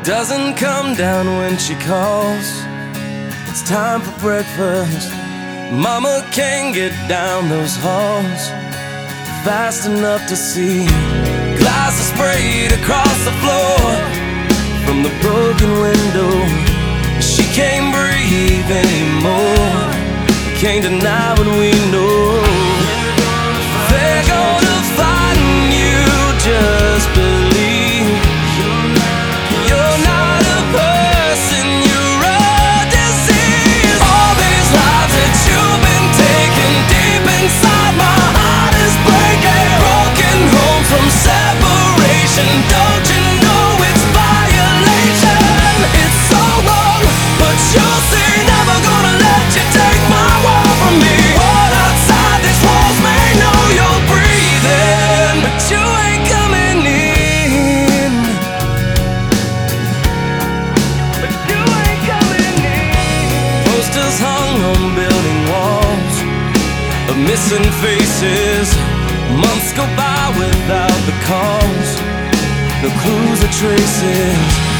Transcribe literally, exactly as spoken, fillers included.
doesn't come down when she calls. It's time for breakfast. Mama can't get down those halls fast enough to see glasses sprayed across the floor from the broken window. She can't breathe anymore. Can't deny what we know. They're gonna find you, just believe. You're not a person, you're a disease. All these lives that you've been taking, deep inside my heart is breaking. Broken home from separation, don't you know it's violation? It's so wrong, but you'll see, never gonna let you take my world from me. What outside these walls may know you're breathing, but you ain't coming in. But you ain't coming in. Posters hung on building walls of missing faces. Months go by without the calls, no clues or traces.